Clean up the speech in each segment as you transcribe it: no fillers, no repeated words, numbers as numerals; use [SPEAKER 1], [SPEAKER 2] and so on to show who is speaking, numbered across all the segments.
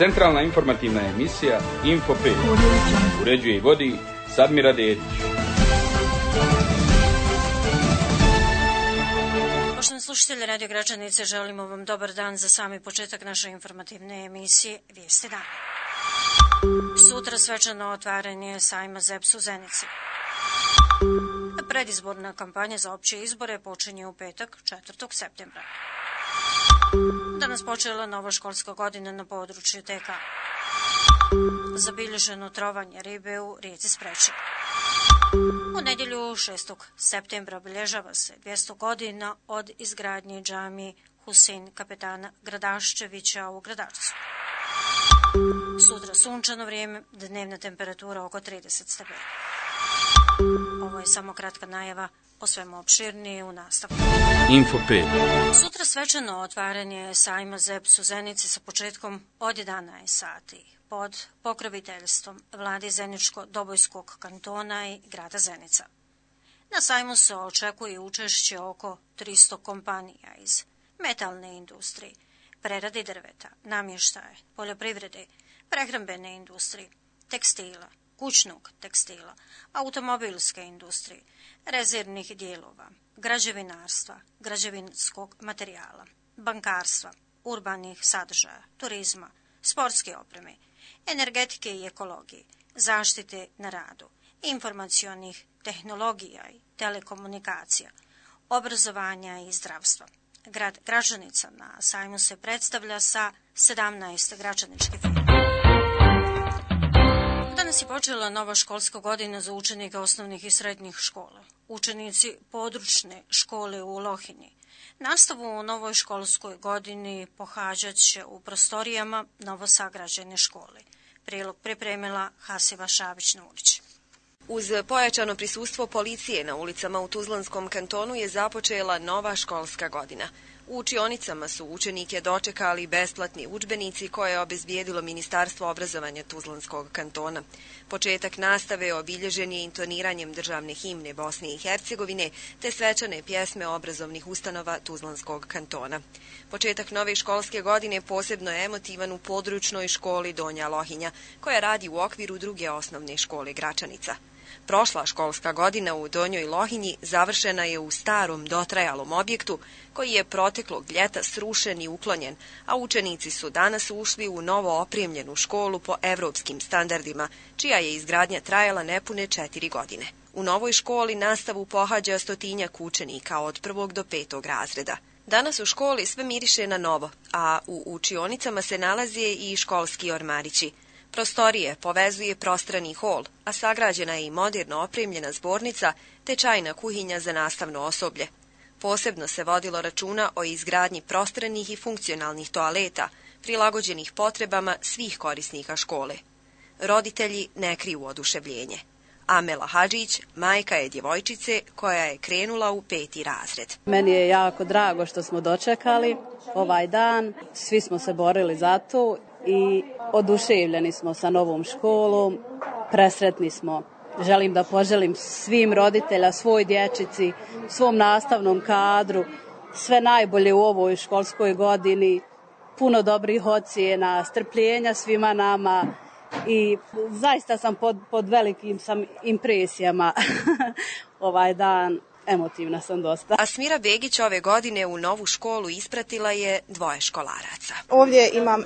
[SPEAKER 1] Centralna informativna emisija Info 5. Uređuje i vodi Sadmira Dedić.
[SPEAKER 2] Poštovani slušatelji Radio Gračanice, želimo vam dobar dan za sami početak naše informativne emisije Vijesti dana. Sutra svečano otvaranje sajma ZEPS u Zenici. Predizborna kampanja za opće izbore počinje u petak 4. septembra. Danas počela nova školska godina na području TK. Zabilježeno trovanje ribe u rijeci Spreči. U nedjelju 6. septembra obilježava se 200 godina od izgradnje džamije Husein kapetana Gradaščevića u Gradačcu. Sutra sunčano vrijeme, dnevna temperatura oko 30 stepeni. Ovo je samo kratka najava, o svemu opširnije u nastavku.
[SPEAKER 1] Info 5.
[SPEAKER 2] Sutra svečano otvaranje sajma ZEPS u Zenici sa početkom od 11 sati pod pokroviteljstvom Vlade Zeničko-Dobojskog kantona i grada Zenica. Na sajmu se očekuje učešće oko 300 kompanija iz metalne industrije, prerade drveta, namještaje, poljoprivrede, prehrambene industrije, tekstila, kućnog tekstila, automobilske industrije, rezervnih dijelova, građevinarstva, građevinskog materijala, bankarstva, urbanih sadržaja, turizma, sportske opreme, energetike i ekologije, zaštite na radu, informacionih tehnologija i telekomunikacija, obrazovanja i zdravstva. Grad Gračanica na sajmu se predstavlja sa 17 gračaničkih firmi. Danas je počela nova školska godina za učenike osnovnih i srednjih škola. Učenici područne škole u Lohinji nastavu u novoj školskoj godini pohađat će u prostorijama novosagrađene škole. Prilog pripremila Hasiva Šabić-Nurić.
[SPEAKER 3] Uz pojačano prisustvo policije na ulicama u Tuzlanskom kantonu je započela nova školska godina. U učionicama su učenike dočekali besplatni udžbenici koje je obezbijedilo Ministarstvo obrazovanja Tuzlanskog kantona. Početak nastave obilježen je intoniranjem državne himne Bosne i Hercegovine te svečane pjesme obrazovnih ustanova Tuzlanskog kantona. Početak nove školske godine posebno je emotivan u područnoj školi Donja Lohinja, koja radi u okviru druge osnovne škole Gračanica. Prošla školska godina u Donjoj Lohinji završena je u starom dotrajalom objektu koji je proteklog ljeta srušen i uklonjen, a učenici su danas ušli u novo opremljenu školu po evropskim standardima, čija je izgradnja trajala nepune 4 godine. U novoj školi nastavu pohađa 100-tinjak učenika od 1. do 5. razreda. Danas u školi sve miriše na novo, a u učionicama se nalaze i školski ormarići. Prostorije povezuje prostrani hol, a sagrađena je i moderno opremljena zbornica te čajna kuhinja za nastavno osoblje. Posebno se vodilo računa o izgradnji prostranih i funkcionalnih toaleta, prilagođenih potrebama svih korisnika škole. Roditelji ne kriju oduševljenje. Amela Hadžić, majka je djevojčice koja je krenula u 5. razred.
[SPEAKER 4] Meni je jako drago što smo dočekali ovaj dan, svi smo se borili za to i oduševljeni smo sa novom školom, presretni smo. Želim da poželim svim roditelja, svoj dječici, svom nastavnom kadru, sve najbolje u ovoj školskoj godini, puno dobrih ocjena, strpljenja svima nama i zaista sam pod velikim impresijama ovaj dan. Emotivna sam dosta.
[SPEAKER 3] Asmira Begić ove godine u novu školu ispratila je 2 školaraca.
[SPEAKER 5] Ovdje imam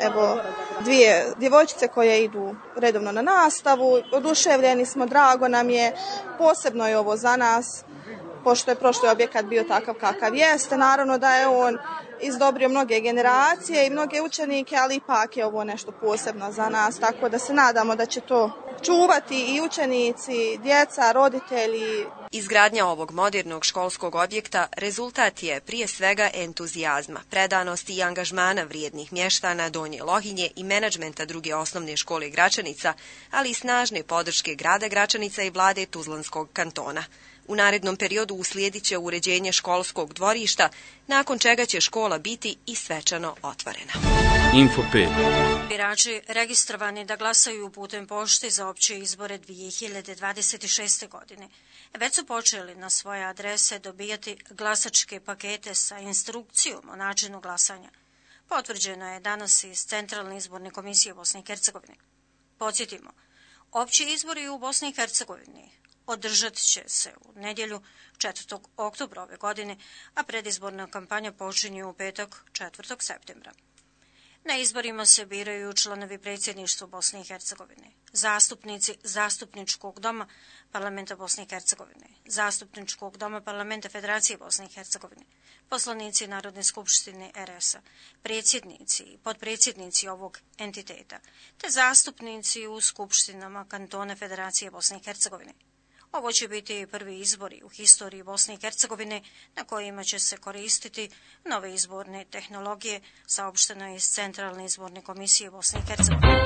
[SPEAKER 5] 2 djevojčice koje idu redovno na nastavu. Oduševljeni smo, drago nam je. Posebno je ovo za nas, pošto je prošli objekat bio takav kakav jeste. Naravno da je on izdobrio mnoge generacije i mnoge učenike, ali ipak je ovo nešto posebno za nas. Tako da se nadamo da će to čuvati i učenici, djeca, roditelji.
[SPEAKER 3] Izgradnja ovog modernog školskog objekta rezultat je prije svega entuzijazma, predanosti i angažmana vrijednih mještana Donje Lohinje i menadžmenta druge osnovne škole Gračanica, ali i snažne podrške grada Gračanica i vlade Tuzlanskog kantona. U narednom periodu uslijedit će uređenje školskog dvorišta, nakon čega će škola biti i svečano otvorena.
[SPEAKER 1] Info 5.
[SPEAKER 2] Birači registrovani da glasaju putem pošte za opće izbore 2026. godine već su počeli na svoje adrese dobijati glasačke pakete sa instrukcijom o načinu glasanja. potvrđena je danas iz Centralne izborne komisije Bosne i Hercegovine. Podsjetimo, opći izbori u Bosni i Hercegovini održat će se u nedjelju 4. oktobra ove godine, a predizborna kampanja počinje u petak 4. septembra. Na izborima se biraju članovi predsjedništva Bosne i Hercegovine, zastupnici Zastupničkog doma Parlamenta Bosne i Hercegovine, Zastupničkog doma Parlamenta Federacije Bosne i Hercegovine, poslanici Narodne skupštine RS-a, predsjednici i potpredsjednici ovog entiteta, te zastupnici u skupštinama kantona Federacije Bosne i Hercegovine. Ovo će biti prvi izbori u historiji Bosne i Hercegovine na kojima će se koristiti nove izborne tehnologije, saopšteno iz Centralne izborne komisije Bosne i Hercegovine.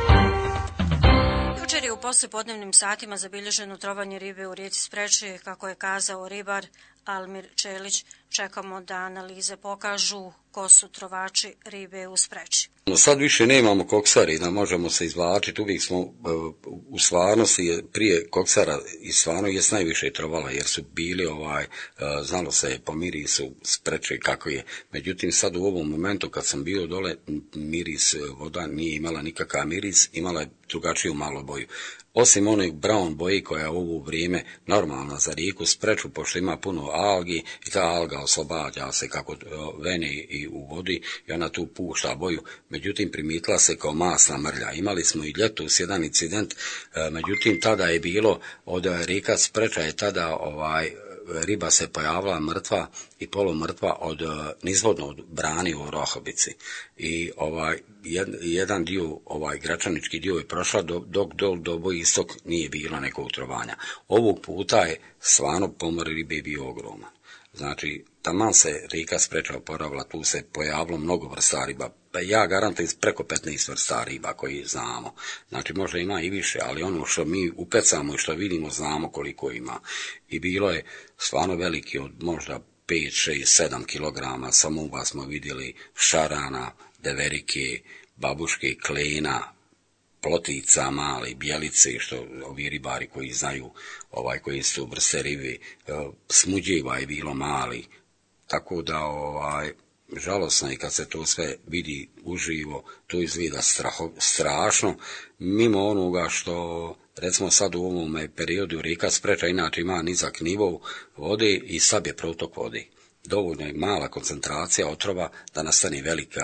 [SPEAKER 2] Jučer je u poslijepodnevnim satima zabilježeno trovanje ribe u rijeci Spreči, kako je kazao ribar Almir Čelić. Čekamo da analize pokažu ko su trovači ribe u Spreči.
[SPEAKER 6] Sad više nemamo koksari da možemo se izvlačiti, uvijek smo u stvarnosti prije koksara i stvarno je najviše trovala jer su bili znalo se po mirisu Spreče kako je. Međutim sad u ovom momentu kad sam bio dole miris voda nije imala nikakav miris, imala je drugačiju malo boju. Osim onog brown boje koja je u ovo vrijeme normalna za rijeku Spreču, pošto ima puno algi i ta alga oslobađa se kako vene i u vodi i ona tu pušta boju. Međutim, primitila se kao masna mrlja. Imali smo i ljetos jedan incident, međutim, tada je bilo od rijeka Spreča je tada riba se pojavila mrtva i polumrtva nizvodno od brani u Rohobici. I jedan dio, gračanički dio je prošla dok do Bojistok nije bilo nekog trovanja. Ovog puta je stvarno pomor ribe bio ogroman. Znači, taman se rijeka Spreča oporavila, tu se pojavilo mnogo vrsta riba. Ja garantujem preko 15 vrsta riba koji znamo. Znači, možda ima i više, ali ono što mi upecamo i što vidimo znamo koliko ima. I bilo je stvarno veliki od možda 5, 6, 7 kilograma. Samo u vas smo vidjeli šarana, deverike, babuške, klena, plotica, mali, bjelice, što ovi ribari koji znaju, koji su vrste ribi, smuđiva je bilo mali. Tako da, žalosno je kad se to sve vidi uživo, to izgleda strašno, mimo onoga što, recimo sad u ovom periodu rijeka Spreča inače ima nizak nivo vode i slab je protok vode. Dovoljno je mala koncentracija otrova da nastane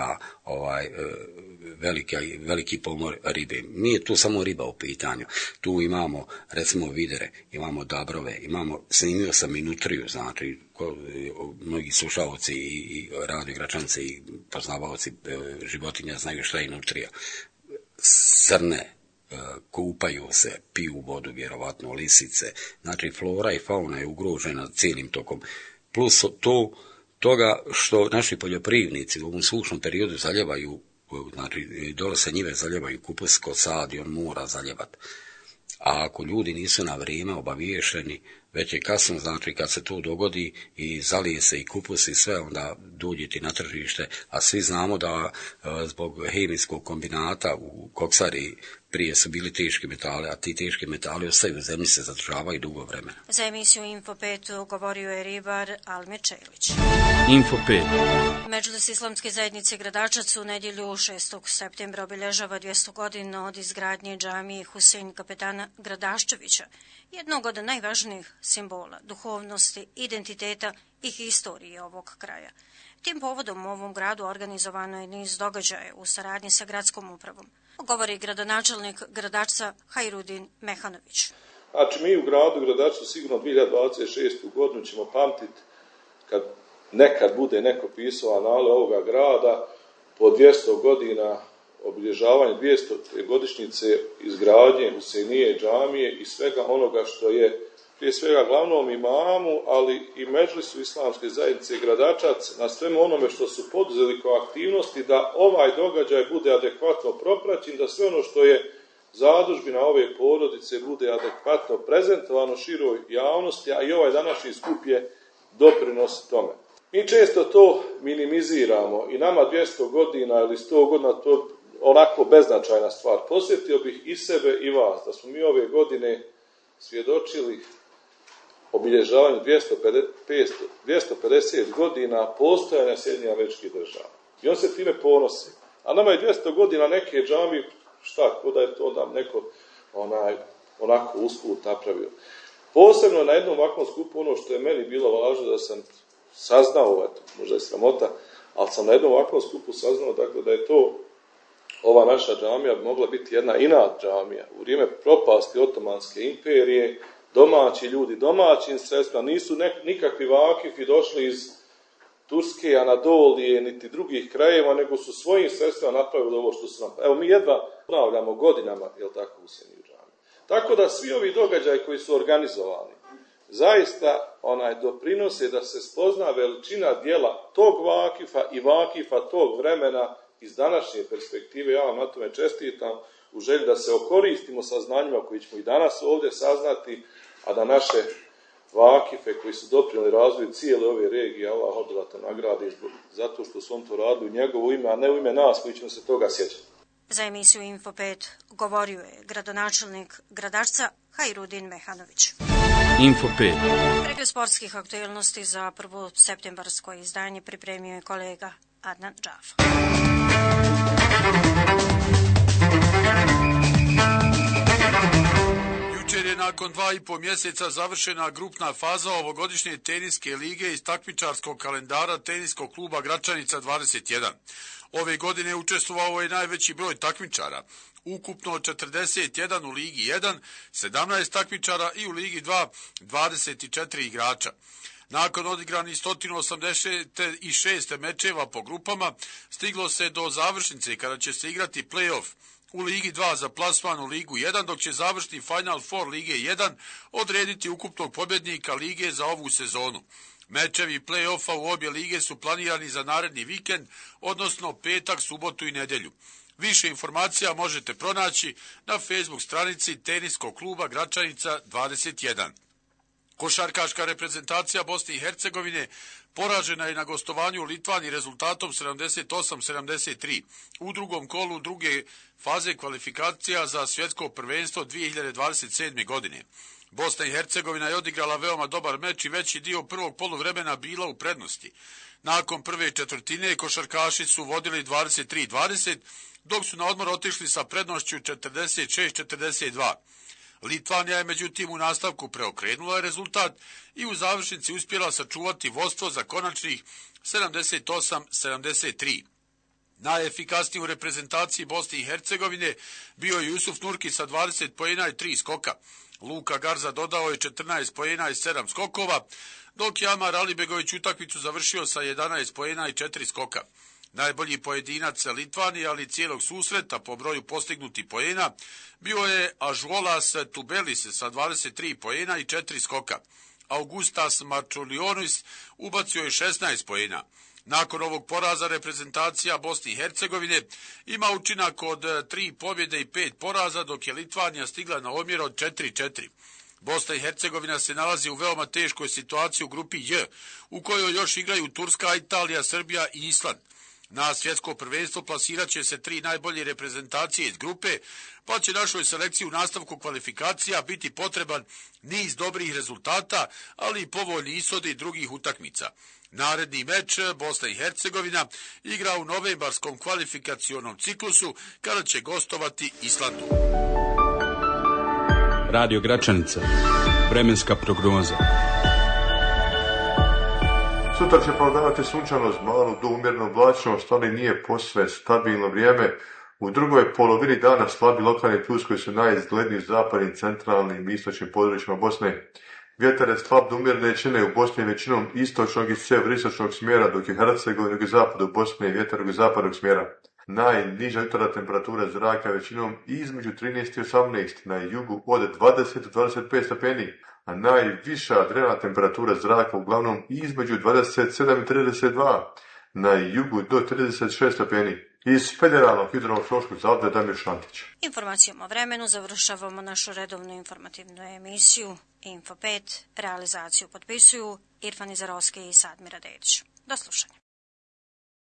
[SPEAKER 6] veliki pomor ribe. Nije tu samo riba u pitanju. Tu imamo, recimo, videre, imamo dabrove, snimio sam i nutriju, znači, mnogi slušalci i radiogračanci i poznavaoci životinja znaju šta je nutrija. Srne, kupaju se, piju vodu, vjerovatno lisice. Znači, flora i fauna je ugrožena cijelim tokom. Plus toga što naši poljoprivrednici u ovom sušnom periodu zaljevaju, znači dole se njive zaljevaju kupus kod sad i on mora zaljevati. A ako ljudi nisu na vrijeme obaviješeni, već je kasno, znači kad se to dogodi i zalije se i kupus i sve, onda dođete na tržište, a svi znamo da zbog hemijskog kombinata u koksari prije su bili teški metali, a ti teški metali ostaju u zemlji, se zadržavaju dugo vremena.
[SPEAKER 2] Za emisiju Info 5 govorio je ribar Almir Čelić.
[SPEAKER 1] Info 5.
[SPEAKER 2] Međudas Islamske zajednice Gradačac u nedjelju 6. septembra obilježava 200 godina od izgradnje džamije Husein Kapetana Gradaščevića, jednog od najvažnijih simbola duhovnosti, identiteta i historije ovog kraja. Tim povodom u ovom gradu organizovano je niz događaja u saradnji sa gradskom upravom. Govori gradonačelnik Gradačca Hajrudin Mehanović.
[SPEAKER 7] Znači, mi u gradu Gradačcu sigurno 2026. godinu ćemo pamtiti kad nekad bude neko pisao anale ovoga grada po 200 godina obilježavanje 200. godišnjice izgradnje Huseinije džamije i svega onoga što je prije svega glavnom imamu, ali i Medžlisu Islamske zajednice Gradačac na svemu onome što su poduzeli kao aktivnosti da ovaj događaj bude adekvatno propraćen, da sve ono što je zadužbina ove porodice bude adekvatno prezentovano široj javnosti, a i ovaj današnji skup je doprinos tome. Mi često to minimiziramo i nama 200 godina ili 100 godina to onako beznačajna stvar. Posjetio bih i sebe i vas da smo mi ove godine svjedočili obilježavanju 250 godina postojanja Sjedinjenih Američkih Država. I on se time ponosi. A nama je 200 godina neke džamije, šta, ko da je to da neko onako usput napravio. Posebno na jednom ovakvom skupu, ono što je meni bilo važno da sam saznao, možda je sramota, ali sam na jednom ovakvom skupu saznao dakle, da je to ova naša džamija mogla biti jedna inat džamija. U vrijeme propasti Otomanske imperije, domaći ljudi, domaćim sredstvima, nisu nikakvi vakifi došli iz Turske, Anadolije, niti drugih krajeva, nego su svojim sredstvima napravili ovo što su nam... Evo, mi jedva ponavljamo godinama, jel tako, u Seniju džamiju. Tako da svi ovi događaji koji su organizovani, zaista doprinose da se spozna veličina dijela tog vakifa i vakifa tog vremena iz današnje perspektive. Ja vam na tome čestitam u želji da se okoristimo sa znanjima koji ćemo i danas ovdje saznati, a da naše vakife koji su doprinijeli razvoju cijele ove regije, Allah obilatan nagradi zato što su on to radili u njegovo ime, a ne u ime nas koji ćemo se toga sjećati.
[SPEAKER 2] Za emisiju Info 5 govorio je gradonačelnik Gradačca Hajrudin Mehanović.
[SPEAKER 1] Info 5.
[SPEAKER 2] Pregled sportskih aktualnosti za prvo septembarsko izdanje pripremio je kolega Adnan Džafa.
[SPEAKER 8] Jučer je nakon 2,5 mjeseca završena grupna faza ovogodišnje teniske lige iz takmičarskog kalendara teniskog kluba Gračanica 21. Ove godine učestvovao je najveći broj takmičara, ukupno 41 u Ligi 1, 17 takmičara i u Ligi 2, 24 igrača. Nakon odigranih 186 mečeva po grupama, stiglo se do završnice kada će se igrati play-off u Ligi 2 za plasman u Ligu 1, dok će završni Final Four Lige 1 odrediti ukupnog pobjednika Lige za ovu sezonu. Mečevi play-offa u obje lige su planirani za naredni vikend, odnosno petak, subotu i nedjelju. Više informacija možete pronaći na Facebook stranici Teniskog kluba Gračanica 21. Košarkaška reprezentacija Bosne i Hercegovine poražena je na gostovanju u Litvani rezultatom 78-73 u drugom kolu druge faze kvalifikacija za svjetsko prvenstvo 2027. godine. Bosna i Hercegovina je odigrala veoma dobar meč i veći dio prvog poluvremena bila u prednosti. Nakon prve četvrtine košarkaši su vodili 23-20, dok su na odmor otišli sa prednošću 46-42. Litvanija je međutim u nastavku preokrenula rezultat i u završnici uspjela sačuvati vodstvo za konačnih 78-73. Najefikasniji u reprezentaciji Bosne i Hercegovine bio je Jusuf Nurki sa 20 poena i 3 skoka. Luka Garza dodao je 14 poena i 7 skokova, dok je Amar Alibegović utakmicu završio sa 11 poena i 4 skoka. Najbolji pojedinac Litvanije, ali cijelog susreta po broju postignutih poena, bio je Ažvolas Tubelis sa 23 poena i 4 skoka. Augustas Marčulionis ubacio je 16 poena. Nakon ovog poraza reprezentacija Bosne i Hercegovine ima učinak od 3 pobjede i 5 poraza, dok je Litvanija stigla na omjer od 4-4. Bosna i Hercegovina se nalazi u veoma teškoj situaciji u grupi J, u kojoj još igraju Turska, Italija, Srbija i Island. Na svjetsko prvenstvo plasirat će se 3 najbolje reprezentacije iz grupe, pa će našoj selekciji u nastavku kvalifikacija biti potreban niz dobrih rezultata, ali i povoljni ishodi drugih utakmica. Naredni meč Bosna i Hercegovina igra u novembarskom kvalifikacionom ciklusu kada će gostovati Islandu.
[SPEAKER 1] Radio Gračanica. Vremenska prognoza.
[SPEAKER 9] Sutra će prevladavati sunčanost, malo do umjereno oblačnost, ali nije posve stabilno vrijeme. U drugoj polovini dana slabi lokalni plus koji su najizgledniji u zapadnim, centralnim i istočnim područjima Bosne. Vjetar je slab do umjerne jačine u Bosni većinom istočnog i sjeveroistočnog smjera, dok je Hercegovina i zapadu Bosne vjetar jugozapadnog smjera. Najniža jutarnja temperatura zraka većinom između 13 i 18, na jugu od 20 do 25 stepeni, a najviša dnevna temperatura zraka uglavnom između 27 i 32, na jugu do 36 stepeni. Iz Federalnog hidrometeorološkog zavoda Damir Šantić.
[SPEAKER 2] Informacijom o vremenu završavamo našu redovnu informativnu emisiju Info 5. Realizaciju potpisuju Irfan Izarovski i Sadmira Dedić. Do slušanja.